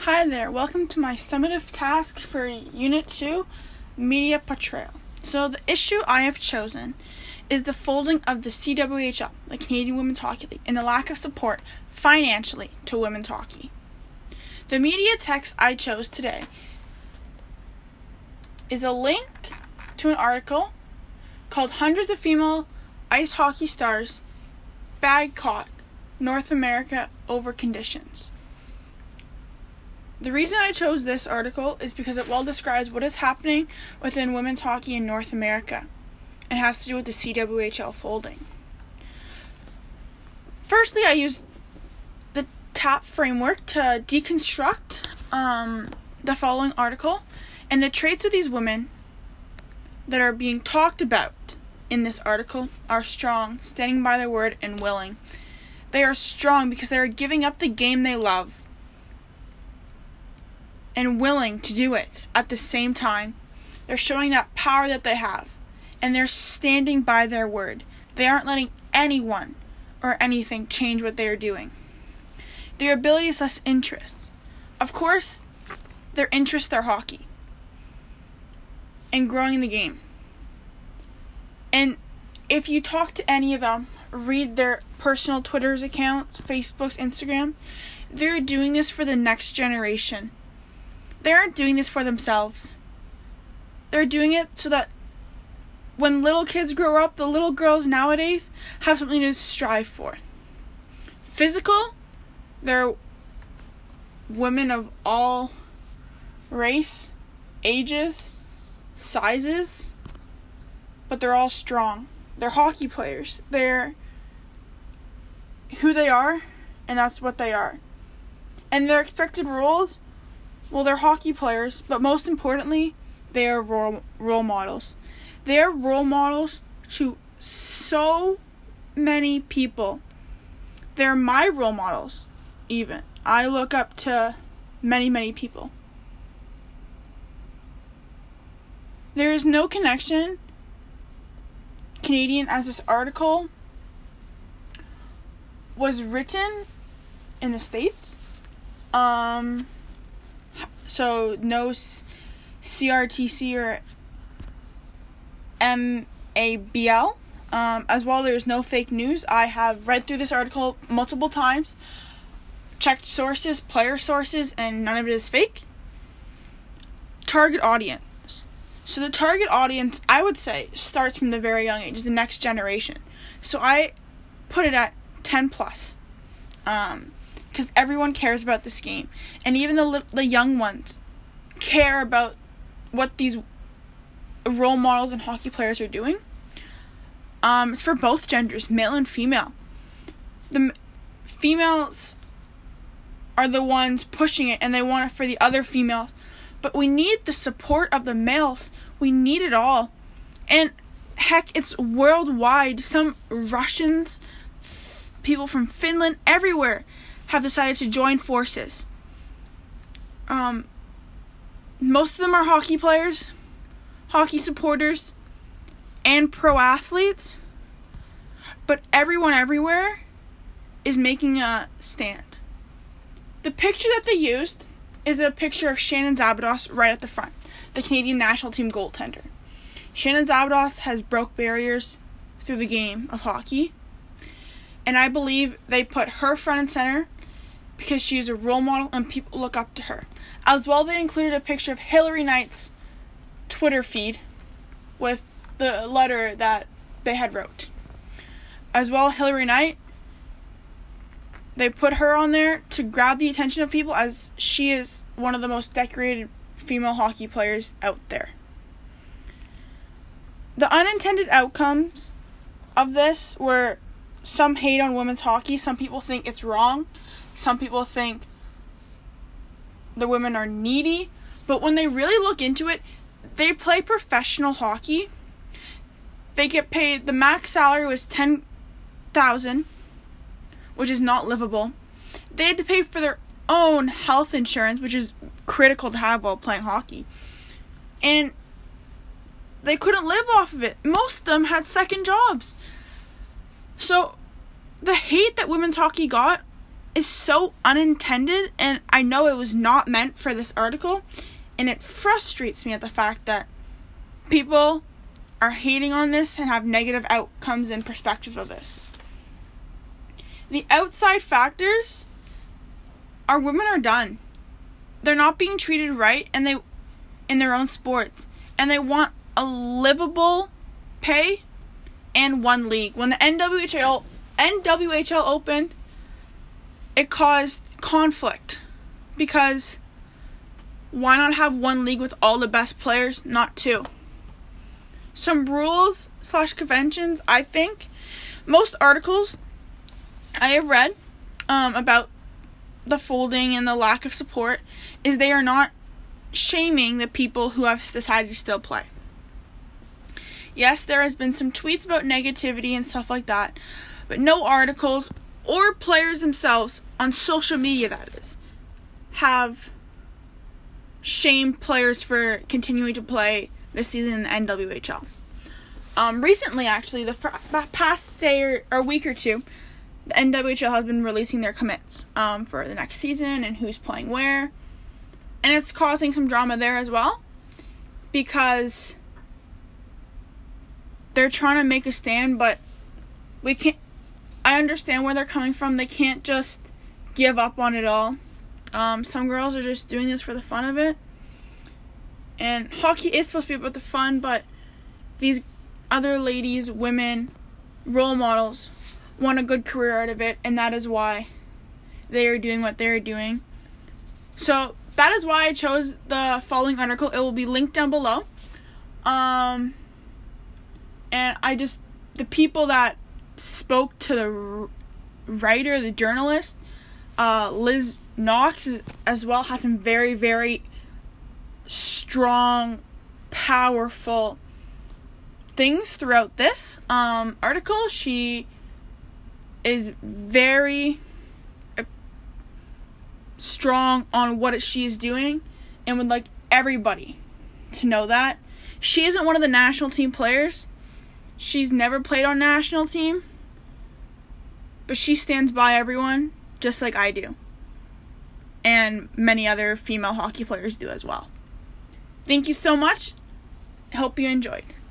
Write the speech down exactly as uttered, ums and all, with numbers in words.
Hi there, welcome to my summative task for Unit two, Media Portrayal. So the issue I have chosen is the folding of the C W H L, the Canadian Women's Hockey League, and the lack of support financially to women's hockey. The media text I chose today is a link to an article called Hundreds of Female Ice Hockey Stars Bag Caught North America Over Conditions. The reason I chose this article is because it well describes what is happening within women's hockey in North America. It has to do with the C W H L folding. Firstly, I used the TAP framework to deconstruct um, the following article, and the traits of these women that are being talked about in this article are strong, standing by their word, and willing. They are strong because they are giving up the game they love and willing to do it at the same time. They're showing that power that they have, and they're standing by their word. They aren't letting anyone or anything change what they are doing. Their ability is less interest. Of course, their interest, their hockey, and growing the game. And if you talk to any of them, read their personal Twitter's accounts, Facebook's, Instagram, they're doing this for the next generation. They aren't doing this for themselves. They're doing it so that when little kids grow up, the little girls nowadays have something to strive for. Physical, they're women of all race, ages, sizes, but they're all strong. They're hockey players. They're who they are, and that's what they are. And their expected roles, well, they're hockey players, but most importantly, they are role, role models. They are role models to so many people. They're my role models, even. I look up to many, many people. There is no connection, Canadian, as this article was written in the States. Um... So, no C R T C or M A B L. Um, as well, there's no fake news. I have read through this article multiple times, checked sources, player sources, and none of it is fake. Target audience. So, the target audience, I would say, starts from the very young age, the next generation. So, I put it at ten plus. Um... Because everyone cares about this game. And even the the young ones care about what these role models and hockey players are doing. Um, it's for both genders, male and female. The m- females are the ones pushing it, and they want it for the other females. But we need the support of the males. We need it all. And heck, it's worldwide. Some Russians, people from Finland, everywhere have decided to join forces. Um, most of them are hockey players, hockey supporters, and pro athletes. But everyone everywhere is making a stand. The picture that they used is a picture of Shannon Szabados right at the front, the Canadian national team goaltender. Shannon Szabados has broke barriers through the game of hockey. And I believe they put her front and center because she is a role model and people look up to her. As well, they included a picture of Hilary Knight's Twitter feed with the letter that they had wrote. As well, Hilary Knight, they put her on there to grab the attention of people as she is one of the most decorated female hockey players out there. The unintended outcomes of this were some hate on women's hockey. Some people think it's wrong. Some people think the women are needy. But when they really look into it, they play professional hockey. They get paid, the max salary was ten thousand dollars, which is not livable. They had to pay for their own health insurance, which is critical to have while playing hockey. And they couldn't live off of it. Most of them had second jobs. So, the hate that women's hockey got is so unintended, and I know it was not meant for this article, and it frustrates me at the fact that people are hating on this and have negative outcomes and perspective of this. The outside factors are women are done. They're not being treated right, and they in their own sports, and they want a livable pay and one league. When the N W H L N W H L opened, it caused conflict, because why not have one league with all the best players, not two? Some rules slash conventions, I think, most articles I have read um, about the folding and the lack of support is they are not shaming the people who have decided to still play. Yes, there has been some tweets about negativity and stuff like that, but no articles or players themselves on social media, that is, have shamed players for continuing to play this season in the N W H L. Um, recently, actually, the fr- past day or, or week or two, the N W H L has been releasing their commits um, for the next season and who's playing where. And it's causing some drama there as well, because they're trying to make a stand, but we can't. I understand where they're coming from. They can't just give up on it all. Um, some girls are just doing this for the fun of it. And hockey is supposed to be about the fun, but these other ladies, women, role models, want a good career out of it, and that is why they are doing what they are doing. So that is why I chose the following article. It will be linked down below. Um, and I just, the people that spoke to the writer, the journalist, uh, Liz Knox as well, has some very, very strong, powerful things throughout this um, article. She is very uh, strong on what she is doing, and would like everybody to know that. She isn't one of the national team players. She's never played on national team, but she stands by everyone just like I do, and many other female hockey players do as well. Thank you so much. I hope you enjoyed.